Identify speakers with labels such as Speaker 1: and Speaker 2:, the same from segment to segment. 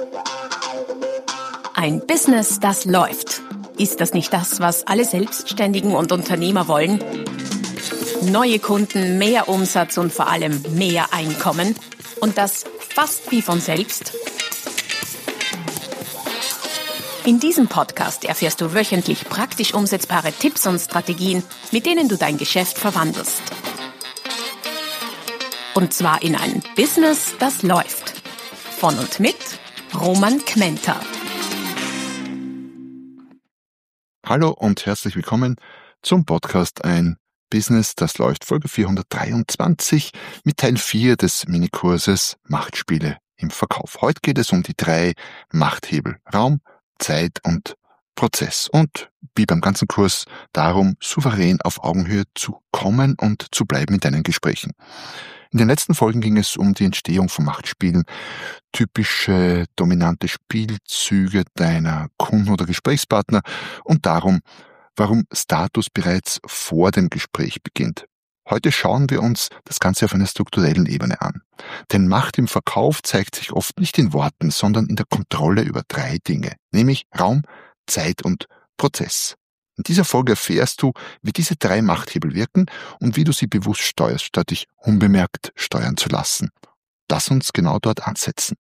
Speaker 1: Ein Business, das läuft. Ist das nicht das, was alle Selbstständigen und Unternehmer wollen? Neue Kunden, mehr Umsatz und vor allem mehr Einkommen. Und das fast wie von selbst. In diesem Podcast erfährst du wöchentlich praktisch umsetzbare Tipps und Strategien, mit denen du dein Geschäft verwandelst. Und zwar in ein Business, das läuft. Von und mit Roman Kmenter.
Speaker 2: Hallo und herzlich willkommen zum Podcast Ein Business, das läuft, Folge 423 mit Teil 4 des Minikurses Machtspiele im Verkauf. Heute geht es um die 3 Machthebel: Raum, Zeit und Prozess. Und wie beim ganzen Kurs darum, souverän auf Augenhöhe zu kommen und zu bleiben in deinen Gesprächen. In den letzten Folgen ging es um die Entstehung von Machtspielen, typische dominante Spielzüge deiner Kunden oder Gesprächspartner und darum, warum Status bereits vor dem Gespräch beginnt. Heute schauen wir uns das Ganze auf einer strukturellen Ebene an. Denn Macht im Verkauf zeigt sich oft nicht in Worten, sondern in der Kontrolle über 3 Dinge, nämlich Raum, Zeit und Prozess. In dieser Folge erfährst du, wie diese 3 Machthebel wirken und wie du sie bewusst steuerst, statt dich unbemerkt steuern zu lassen. Lass uns genau dort ansetzen.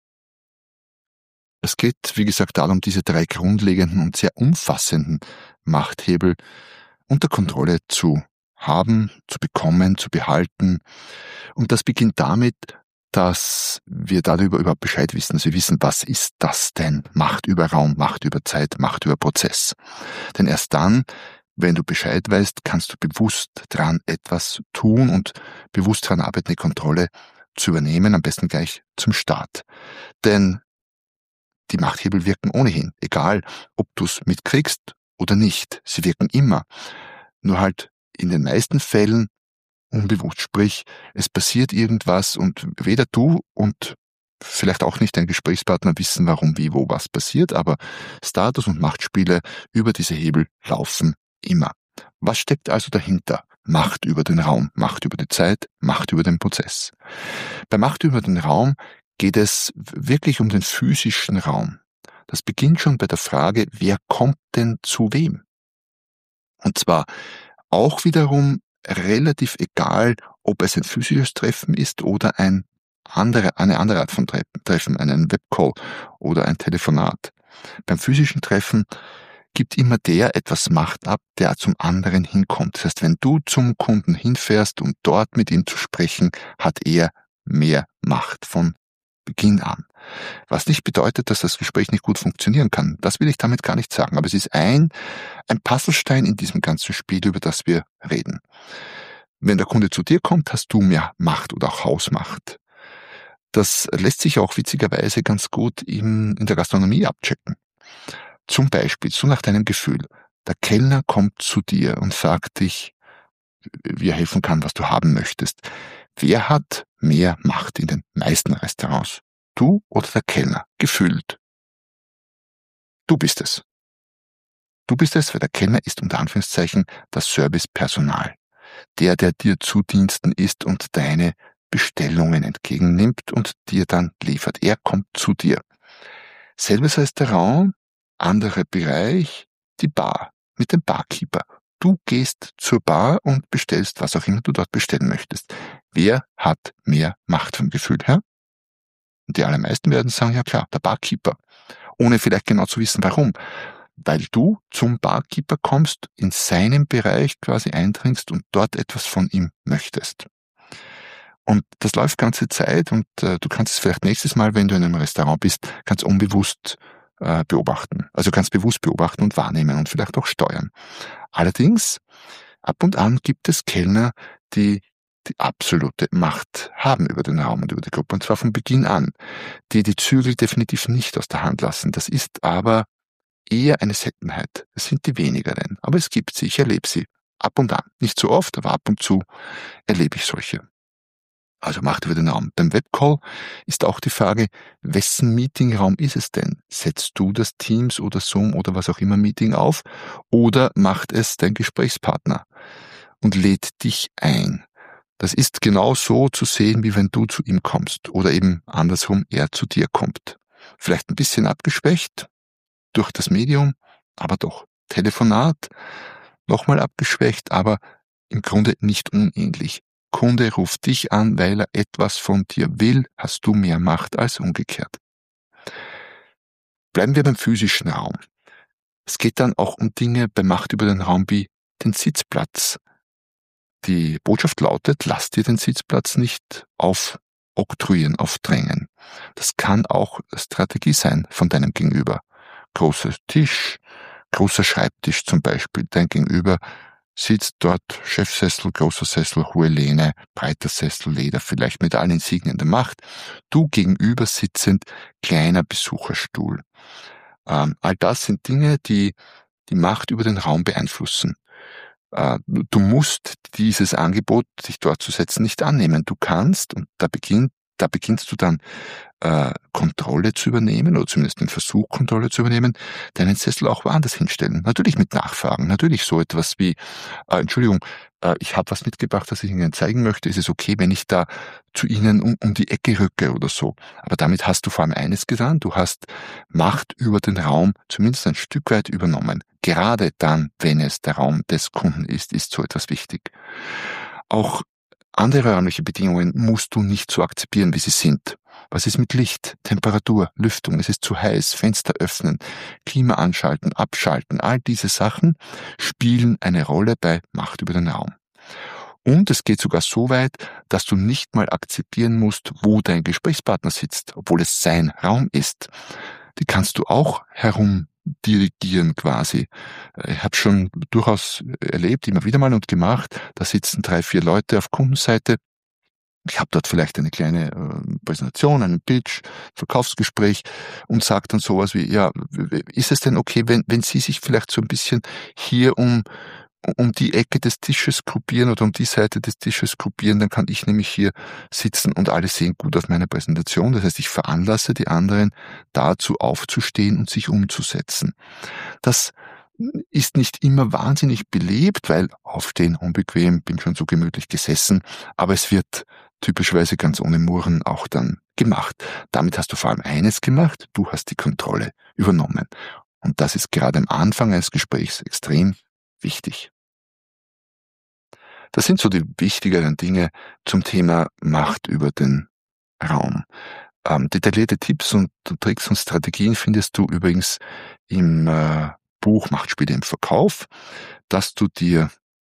Speaker 2: Es geht, wie gesagt, darum, diese 3 grundlegenden und sehr umfassenden Machthebel unter Kontrolle zu haben, zu bekommen, zu behalten. Und das beginnt damit, dass wir darüber überhaupt Bescheid wissen. Also wir wissen, was ist das denn? Macht über Raum, Macht über Zeit, Macht über Prozess. Denn erst dann, wenn du Bescheid weißt, kannst du bewusst dran etwas tun und bewusst daran arbeiten, die Kontrolle zu übernehmen, am besten gleich zum Start. Denn die Machthebel wirken ohnehin, egal ob du es mitkriegst oder nicht. Sie wirken immer. Nur halt in den meisten Fällen unbewusst. Sprich, es passiert irgendwas und weder du und vielleicht auch nicht dein Gesprächspartner wissen, warum, wie, wo, was passiert, aber Status- und Machtspiele über diese Hebel laufen immer. Was steckt also dahinter? Macht über den Raum, Macht über die Zeit, Macht über den Prozess. Bei Macht über den Raum geht es wirklich um den physischen Raum. Das beginnt schon bei der Frage, wer kommt denn zu wem? Und zwar auch wiederum relativ egal, ob es ein physisches Treffen ist oder eine andere Art von Treffen, einen Webcall oder ein Telefonat. Beim physischen Treffen gibt immer der etwas Macht ab, der zum anderen hinkommt. Das heißt, wenn du zum Kunden hinfährst, um dort mit ihm zu sprechen, hat er mehr Macht von Beginn an. Was nicht bedeutet, dass das Gespräch nicht gut funktionieren kann. Das will ich damit gar nicht sagen. Aber es ist ein Puzzlestein in diesem ganzen Spiel, über das wir reden. Wenn der Kunde zu dir kommt, hast du mehr Macht oder auch Hausmacht. Das lässt sich auch witzigerweise ganz gut in der Gastronomie abchecken. Zum Beispiel, so nach deinem Gefühl. Der Kellner kommt zu dir und fragt dich, wie er helfen kann, was du haben möchtest. Wer hat mehr Macht in den meisten Restaurants? Du oder der Kellner? Gefühlt. Du bist es. Du bist es, weil der Kellner ist unter Anführungszeichen das Servicepersonal. Der dir zu Diensten ist und deine Bestellungen entgegennimmt und dir dann liefert. Er kommt zu dir. Selbes Restaurant, anderer Bereich, die Bar mit dem Barkeeper. Du gehst zur Bar und bestellst, was auch immer du dort bestellen möchtest. Wer hat mehr Macht vom Gefühl her? Und die allermeisten werden sagen, ja klar, der Barkeeper. Ohne vielleicht genau zu wissen, warum. Weil du zum Barkeeper kommst, in seinem Bereich quasi eindringst und dort etwas von ihm möchtest. Und das läuft ganze Zeit und du kannst es vielleicht nächstes Mal, wenn du in einem Restaurant bist, ganz unbewusst beobachten. Also ganz bewusst beobachten und wahrnehmen und vielleicht auch steuern. Allerdings, ab und an gibt es Kellner, die absolute Macht haben über den Raum und über die Gruppe, und zwar von Beginn an, die Zügel definitiv nicht aus der Hand lassen. Das ist aber eher eine Seltenheit. Das sind die wenigeren. Aber es gibt sie, ich erlebe sie. Ab und an. Nicht so oft, aber ab und zu erlebe ich solche. Also Macht über den Raum. Beim Webcall ist auch die Frage, wessen Meetingraum ist es denn? Setzt du das Teams oder Zoom oder was auch immer Meeting auf oder macht es dein Gesprächspartner und lädt dich ein? Das ist genau so zu sehen, wie wenn du zu ihm kommst oder eben andersrum er zu dir kommt. Vielleicht ein bisschen abgeschwächt durch das Medium, aber doch. Telefonat, nochmal abgeschwächt, aber im Grunde nicht unähnlich. Kunde ruft dich an, weil er etwas von dir will, hast du mehr Macht als umgekehrt. Bleiben wir beim physischen Raum. Es geht dann auch um Dinge bei Macht über den Raum wie den Sitzplatz. Die Botschaft lautet, lass dir den Sitzplatz nicht aufoktroyieren, aufdrängen. Das kann auch Strategie sein von deinem Gegenüber. Großer Tisch, großer Schreibtisch zum Beispiel. Dein Gegenüber sitzt dort, Chefsessel, großer Sessel, hohe Lehne, breiter Sessel, Leder, vielleicht mit allen Insignien der Macht. Du gegenüber sitzend, kleiner Besucherstuhl. All das sind Dinge, die die Macht über den Raum beeinflussen. Du musst dieses Angebot, dich dort zu setzen, nicht annehmen. Du kannst, und da beginnst du dann Kontrolle zu übernehmen, oder zumindest den Versuch, Kontrolle zu übernehmen, deinen Sessel auch woanders hinstellen. Natürlich mit Nachfragen, natürlich so etwas wie, Entschuldigung, ich habe was mitgebracht, das ich Ihnen zeigen möchte. Ist es okay, wenn ich da zu Ihnen um die Ecke rücke oder so? Aber damit hast du vor allem eines getan, du hast Macht über den Raum zumindest ein Stück weit übernommen. Gerade dann, wenn es der Raum des Kunden ist so etwas wichtig. Auch andere räumliche Bedingungen musst du nicht so akzeptieren, wie sie sind. Was ist mit Licht, Temperatur, Lüftung? Es ist zu heiß, Fenster öffnen, Klima anschalten, abschalten. All diese Sachen spielen eine Rolle bei Macht über den Raum. Und es geht sogar so weit, dass du nicht mal akzeptieren musst, wo dein Gesprächspartner sitzt, obwohl es sein Raum ist. Die kannst du auch herumdirigieren quasi. Ich habe schon durchaus erlebt, immer wieder mal und gemacht, da sitzen 3, 4 Leute auf Kundenseite. Ich habe dort vielleicht eine kleine Präsentation, einen Pitch, Verkaufsgespräch und sage dann sowas wie, ja, ist es denn okay, wenn Sie sich vielleicht so ein bisschen hier um die Ecke des Tisches gruppieren oder um die Seite des Tisches gruppieren, dann kann ich nämlich hier sitzen und alle sehen gut auf meine Präsentation. Das heißt, ich veranlasse die anderen dazu aufzustehen und sich umzusetzen. Das ist nicht immer wahnsinnig belebt, weil aufstehen unbequem, bin schon so gemütlich gesessen, aber es wird typischerweise ganz ohne Murren auch dann gemacht. Damit hast du vor allem eines gemacht, du hast die Kontrolle übernommen. Und das ist gerade am Anfang eines Gesprächs extrem wichtig. Das sind so die wichtigeren Dinge zum Thema Macht über den Raum. Detaillierte Tipps und Tricks und Strategien findest du übrigens im Buch Machtspiele im Verkauf, das du dir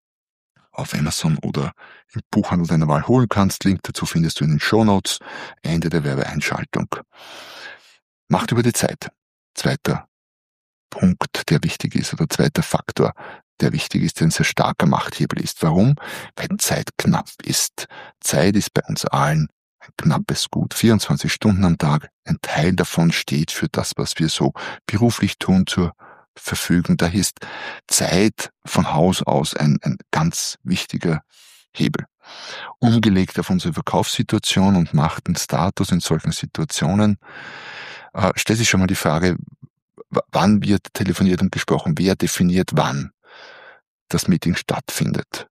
Speaker 2: auf Amazon oder im Buchhandel deiner Wahl holen kannst. Link dazu findest du in den Shownotes. Ende der Werbeeinschaltung. Macht über die Zeit. Zweiter Punkt, der wichtig ist, oder zweiter Faktor, der wichtig ist, der ein sehr starker Machthebel ist. Warum? Weil Zeit knapp ist. Zeit ist bei uns allen ein knappes Gut. 24 Stunden am Tag. Ein Teil davon steht für das, was wir so beruflich tun, zur Verfügung. Daher ist Zeit von Haus aus ein ganz wichtiger Hebel. Umgelegt auf unsere Verkaufssituation und Macht und Status in solchen Situationen, stellt sich schon mal die Frage, wann wird telefoniert und gesprochen? Wer definiert, wann das Meeting stattfindet?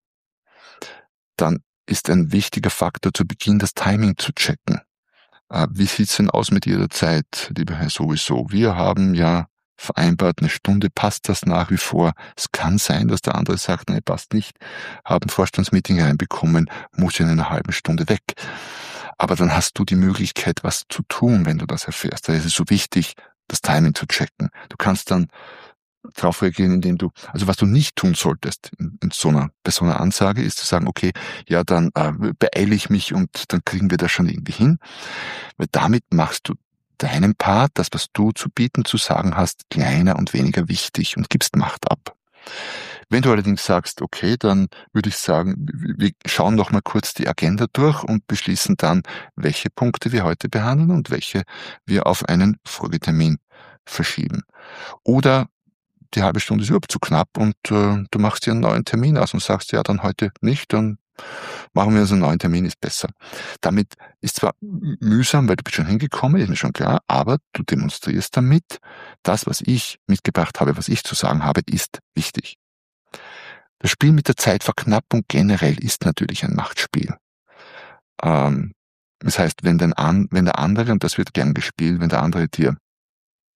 Speaker 2: Dann ist ein wichtiger Faktor zu Beginn, das Timing zu checken. Wie sieht's denn aus mit Ihrer Zeit, lieber Herr Sowieso? Wir haben ja vereinbart, eine Stunde, passt das nach wie vor? Es kann sein, dass der andere sagt, nein, passt nicht, haben Vorstandsmeeting reinbekommen, muss in einer halben Stunde weg. Aber dann hast du die Möglichkeit, was zu tun, wenn du das erfährst. Da ist es so wichtig, das Timing zu checken. Du kannst dann darauf reagieren, indem du, also was du nicht tun solltest bei so einer Ansage, ist zu sagen, okay, ja, dann beeile ich mich und dann kriegen wir das schon irgendwie hin. Weil damit machst du deinen Part, das, was du zu bieten, zu sagen hast, kleiner und weniger wichtig und gibst Macht ab. Wenn du allerdings sagst, okay, dann würde ich sagen, wir schauen noch mal kurz die Agenda durch und beschließen dann, welche Punkte wir heute behandeln und welche wir auf einen Folgetermin verschieben. Oder die halbe Stunde ist überhaupt zu knapp und du machst dir einen neuen Termin aus und sagst, ja, dann heute nicht, dann machen wir also einen neuen Termin, ist besser. Damit ist zwar mühsam, weil du bist schon hingekommen, ist mir schon klar, aber du demonstrierst damit, das, was ich mitgebracht habe, was ich zu sagen habe, ist wichtig. Das Spiel mit der Zeitverknappung generell ist natürlich ein Machtspiel. Das heißt, wenn der andere, und das wird gern gespielt, wenn der andere dir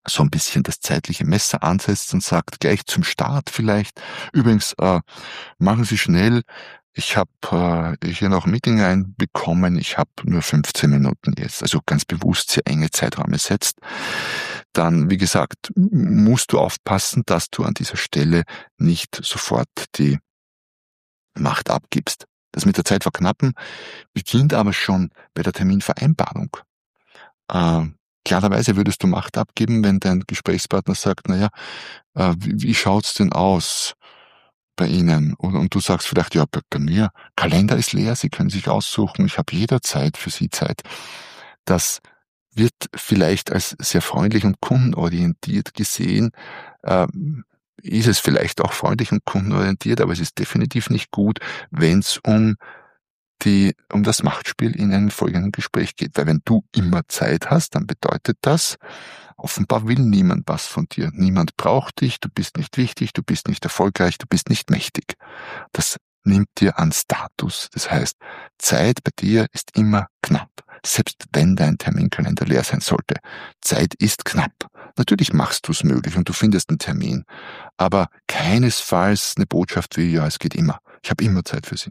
Speaker 2: so ein bisschen das zeitliche Messer ansetzt und sagt, gleich zum Start vielleicht, übrigens, machen Sie schnell, ich habe hier noch ein Meeting reinbekommen, ich habe nur 15 Minuten jetzt, also ganz bewusst sehr enge Zeiträume setzt. Dann, wie gesagt, musst du aufpassen, dass du an dieser Stelle nicht sofort die Macht abgibst. Das mit der Zeit verknappen beginnt aber schon bei der Terminvereinbarung. Klarerweise würdest du Macht abgeben, wenn dein Gesprächspartner sagt, naja, wie schaut's denn aus bei Ihnen? Und du sagst vielleicht, ja, bei mir, Kalender ist leer, Sie können sich aussuchen, ich habe jederzeit für Sie Zeit. Das wird vielleicht als sehr freundlich und kundenorientiert gesehen, ist es vielleicht auch freundlich und kundenorientiert, aber es ist definitiv nicht gut, wenn es um das Machtspiel in einem folgenden Gespräch geht. Weil wenn du immer Zeit hast, dann bedeutet das, offenbar will niemand was von dir. Niemand braucht dich, du bist nicht wichtig, du bist nicht erfolgreich, du bist nicht mächtig. Das nimmt dir an Status. Das heißt, Zeit bei dir ist immer knapp. Selbst wenn dein Terminkalender leer sein sollte. Zeit ist knapp. Natürlich machst du es möglich und du findest einen Termin. Aber keinesfalls eine Botschaft wie, ja, es geht immer. Ich habe immer Zeit für Sie.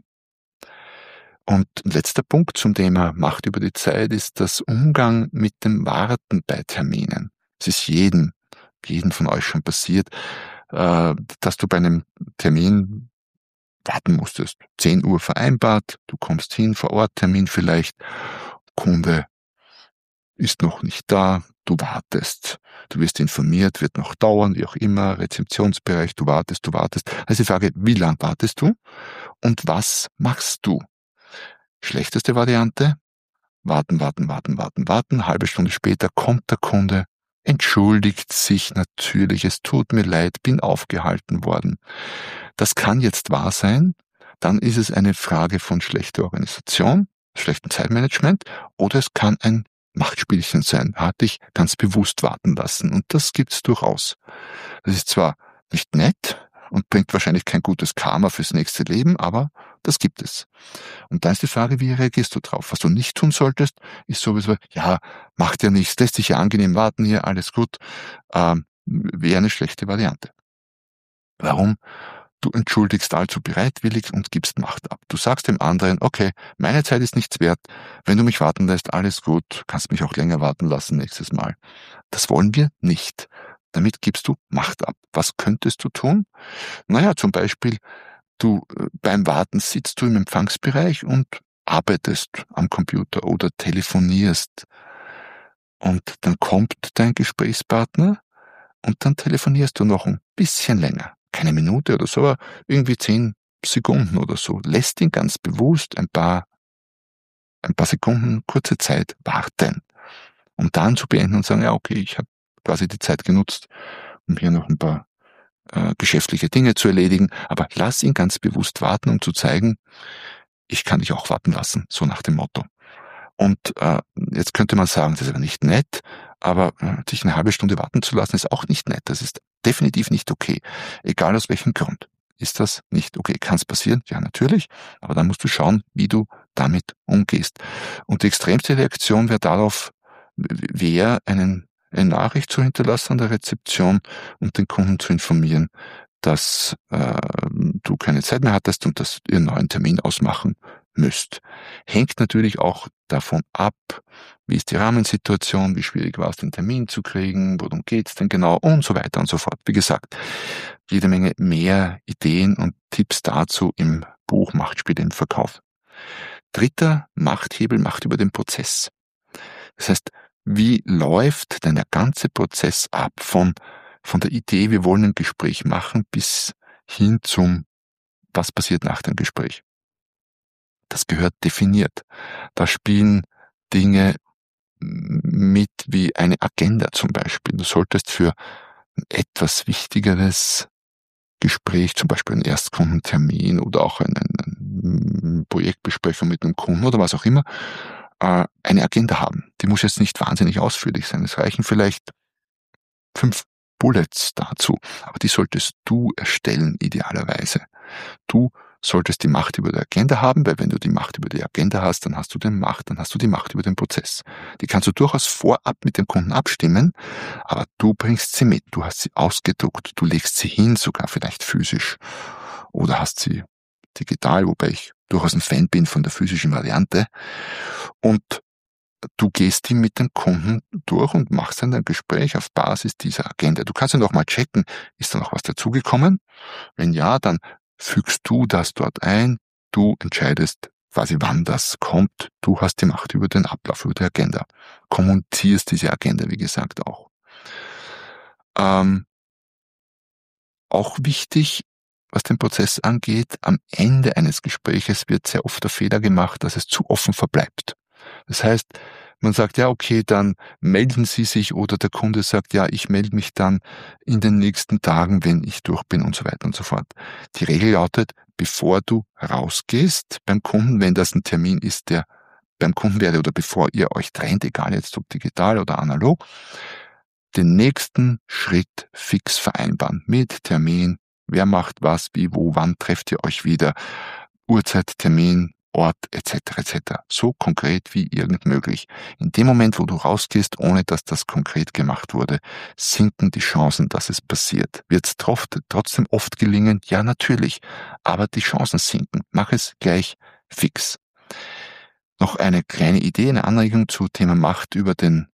Speaker 2: Und ein letzter Punkt zum Thema Macht über die Zeit ist das Umgang mit dem Warten bei Terminen. Es ist jedem von euch schon passiert, dass du bei einem Termin warten musstest. 10 Uhr vereinbart, du kommst hin, vor Ort Termin vielleicht, Kunde ist noch nicht da, du wartest. Du wirst informiert, wird noch dauern, wie auch immer, Rezeptionsbereich, du wartest. Also die Frage, wie lang wartest du und was machst du? Schlechteste Variante, warten, halbe Stunde später kommt der Kunde, entschuldigt sich natürlich, es tut mir leid, bin aufgehalten worden. Das kann jetzt wahr sein, dann ist es eine Frage von schlechter Organisation, schlechtem Zeitmanagement, oder es kann ein Machtspielchen sein, hat dich ganz bewusst warten lassen, und das gibt's durchaus. Das ist zwar nicht nett und bringt wahrscheinlich kein gutes Karma fürs nächste Leben, aber das gibt es. Und da ist die Frage, wie reagierst du drauf? Was du nicht tun solltest, ist sowieso, ja, macht ja nichts, lässt sich ja angenehm warten hier, alles gut, wäre eine schlechte Variante. Warum? Du entschuldigst allzu bereitwillig und gibst Macht ab. Du sagst dem anderen, okay, meine Zeit ist nichts wert, wenn du mich warten lässt, alles gut, kannst mich auch länger warten lassen nächstes Mal. Das wollen wir nicht. Damit gibst du Macht ab. Was könntest du tun? Naja, zum Beispiel, beim Warten sitzt du im Empfangsbereich und arbeitest am Computer oder telefonierst. Und dann kommt dein Gesprächspartner und dann telefonierst du noch ein bisschen länger. Keine Minute oder so, aber irgendwie 10 Sekunden oder so. Lässt ihn ganz bewusst ein paar Sekunden, kurze Zeit warten. Um dann zu beenden und sagen, ja okay, ich habe quasi die Zeit genutzt, um hier noch ein paar geschäftliche Dinge zu erledigen, aber lass ihn ganz bewusst warten, um zu zeigen, ich kann dich auch warten lassen, so nach dem Motto. Und jetzt könnte man sagen, das ist aber nicht nett, aber dich eine halbe Stunde warten zu lassen, ist auch nicht nett. Das ist definitiv nicht okay. Egal aus welchem Grund ist das nicht okay. Kann es passieren? Ja, natürlich. Aber dann musst du schauen, wie du damit umgehst. Und die extremste Reaktion wäre eine Nachricht zu hinterlassen an der Rezeption und den Kunden zu informieren, dass du keine Zeit mehr hattest und dass ihr einen neuen Termin ausmachen müsst. Hängt natürlich auch davon ab, wie ist die Rahmensituation, wie schwierig war es, den Termin zu kriegen, worum geht's denn genau und so weiter und so fort. Wie gesagt, jede Menge mehr Ideen und Tipps dazu im Buch Machtspiele im Verkauf. Dritter Machthebel, Macht über den Prozess. Das heißt, wie läuft denn der ganze Prozess ab von der Idee, wir wollen ein Gespräch machen, bis hin zum, was passiert nach dem Gespräch. Das gehört definiert. Da spielen Dinge mit wie eine Agenda zum Beispiel. Du solltest für ein etwas wichtigeres Gespräch, zum Beispiel einen Erstkundentermin oder auch eine Projektbesprechung mit einem Kunden oder was auch immer, eine Agenda haben. Die muss jetzt nicht wahnsinnig ausführlich sein. Es reichen vielleicht 5 Bullets dazu, aber die solltest du erstellen, idealerweise. Du solltest die Macht über die Agenda haben, weil wenn du die Macht über die Agenda hast, dann hast du die Macht über den Prozess. Die kannst du durchaus vorab mit dem Kunden abstimmen, aber du bringst sie mit, du hast sie ausgedruckt, du legst sie hin, sogar vielleicht physisch, oder hast sie digital, wobei ich durchaus ein Fan bin von der physischen Variante, und du gehst die mit dem Kunden durch und machst dann ein Gespräch auf Basis dieser Agenda. Du kannst ja noch mal checken, ist da noch was dazugekommen? Wenn ja, dann fügst du das dort ein, du entscheidest quasi, wann das kommt, du hast die Macht über den Ablauf, über die Agenda. Kommunizierst diese Agenda, wie gesagt, auch. Auch wichtig, was den Prozess angeht, am Ende eines Gespräches wird sehr oft der Fehler gemacht, dass es zu offen verbleibt. Das heißt, man sagt, ja, okay, dann melden Sie sich, oder der Kunde sagt, ja, ich melde mich dann in den nächsten Tagen, wenn ich durch bin und so weiter und so fort. Die Regel lautet, bevor du rausgehst beim Kunden, wenn das ein Termin ist, der beim Kunden wäre, oder bevor ihr euch trennt, egal jetzt ob digital oder analog, den nächsten Schritt fix vereinbaren mit Termin, wer macht was, wie, wo, wann trefft ihr euch wieder, Uhrzeit, Termin, Ort etc. etc. So konkret wie irgend möglich. In dem Moment, wo du rausgehst, ohne dass das konkret gemacht wurde, sinken die Chancen, dass es passiert. Wird es trotzdem oft gelingen? Ja, natürlich. Aber die Chancen sinken. Mach es gleich fix. Noch eine kleine Idee, eine Anregung zu Thema Macht über den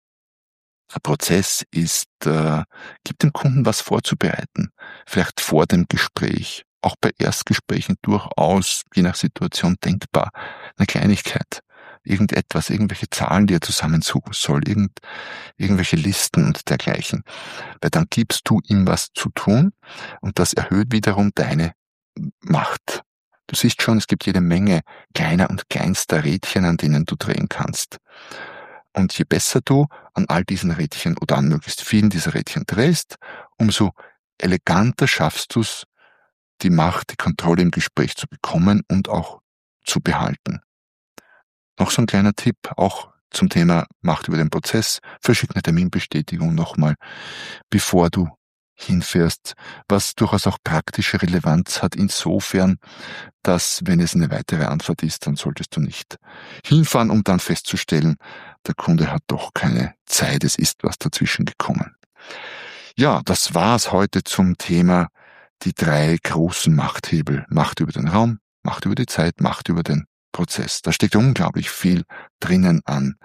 Speaker 2: Prozess ist, gib dem Kunden was vorzubereiten. Vielleicht vor dem Gespräch. Auch bei Erstgesprächen durchaus, je nach Situation, denkbar. Eine Kleinigkeit, irgendetwas, irgendwelche Zahlen, die er zusammensuchen soll, irgendwelche Listen und dergleichen. Weil dann gibst du ihm was zu tun und das erhöht wiederum deine Macht. Du siehst schon, es gibt jede Menge kleiner und kleinster Rädchen, an denen du drehen kannst. Und je besser du an all diesen Rädchen oder an möglichst vielen dieser Rädchen drehst, umso eleganter schaffst du es, die Macht, die Kontrolle im Gespräch zu bekommen und auch zu behalten. Noch so ein kleiner Tipp, auch zum Thema Macht über den Prozess. Verschick eine Terminbestätigung nochmal, bevor du hinfährst, was durchaus auch praktische Relevanz hat insofern, dass, wenn es eine weitere Anfahrt ist, dann solltest du nicht hinfahren, um dann festzustellen, der Kunde hat doch keine Zeit, es ist was dazwischen gekommen. Ja, das war's heute zum Thema die 3 großen Machthebel. Macht über den Raum, Macht über die Zeit, Macht über den Prozess. Da steckt unglaublich viel drinnen an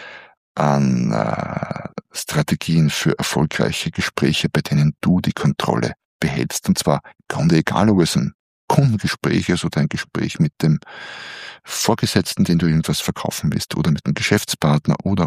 Speaker 2: Strategien für erfolgreiche Gespräche, bei denen du die Kontrolle behältst. Und zwar im Grunde egal, ob es ein Kundengespräch ist oder ein Gespräch mit dem Vorgesetzten, den du irgendwas verkaufen willst, oder mit einem Geschäftspartner oder.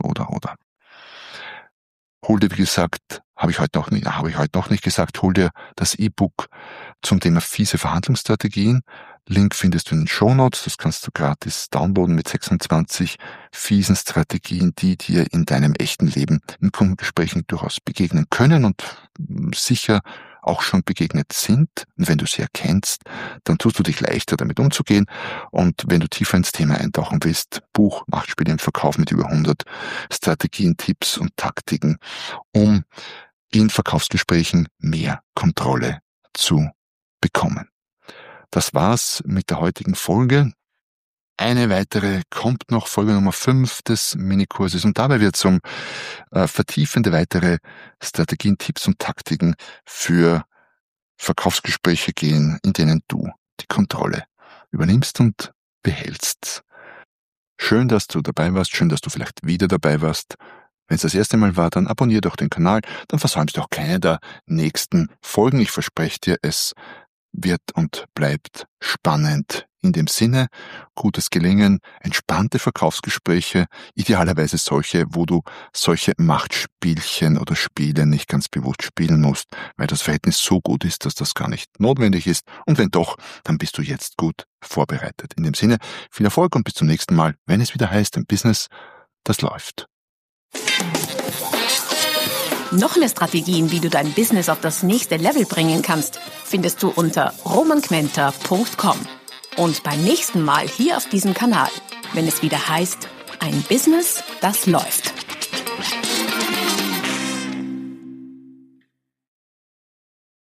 Speaker 2: Hol dir, wie gesagt, habe ich heute noch nicht gesagt, hol dir das E-Book zum Thema fiese Verhandlungsstrategien. Link findest du in den Shownotes, das kannst du gratis downloaden mit 26 fiesen Strategien, die dir in deinem echten Leben in Kundengesprächen durchaus begegnen können und sicher auch schon begegnet sind. Und wenn du sie erkennst, dann tust du dich leichter, damit umzugehen. Und wenn du tiefer ins Thema eintauchen willst, Buch Machtspiele im Verkauf mit über 100 Strategien, Tipps und Taktiken, um in Verkaufsgesprächen mehr Kontrolle zu bekommen. Das war's mit der heutigen Folge. Eine weitere kommt noch, Folge Nummer 5 des Minikurses, und dabei wird es um vertiefende weitere Strategien, Tipps und Taktiken für Verkaufsgespräche gehen, in denen du die Kontrolle übernimmst und behältst. Schön, dass du dabei warst, schön, dass du vielleicht wieder dabei warst. Wenn es das erste Mal war, dann abonniere doch den Kanal, dann versäumst du auch keine der nächsten Folgen. Ich verspreche dir, es wird und bleibt spannend. In dem Sinne, gutes Gelingen, entspannte Verkaufsgespräche, idealerweise solche, wo du solche Machtspielchen oder Spiele nicht ganz bewusst spielen musst, weil das Verhältnis so gut ist, dass das gar nicht notwendig ist. Und wenn doch, dann bist du jetzt gut vorbereitet. In dem Sinne, viel Erfolg und bis zum nächsten Mal, wenn es wieder heißt, ein Business, das läuft.
Speaker 1: Noch mehr Strategien, wie du dein Business auf das nächste Level bringen kannst, findest du unter romanquenter.com. Und beim nächsten Mal hier auf diesem Kanal, wenn es wieder heißt, ein Business, das läuft.